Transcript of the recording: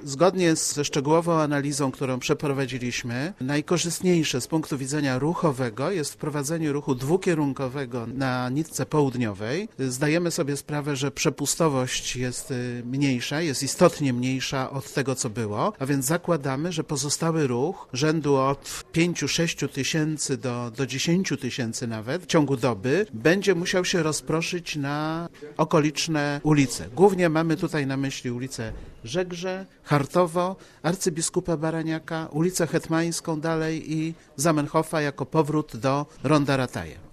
Zgodnie ze szczegółową analizą, którą przeprowadziliśmy, najkorzystniejsze z punktu widzenia ruchowego jest wprowadzenie ruchu dwukierunkowego na nitce południowej. Zdajemy sobie sprawę, że przepustowość jest mniejsza, jest istotnie mniejsza od tego, co było, a więc zakładamy, że pozostały ruch rzędu od 5-6 tysięcy do 10 tysięcy nawet w ciągu doby będzie musiał się rozproszyć na okoliczne ulice. Głównie mamy tutaj na myśli ulicę Żegrze, Chartowo, arcybiskupa Baraniaka, ulicę Hetmańską dalej i Zamenhofa jako powrót do Ronda Rataje.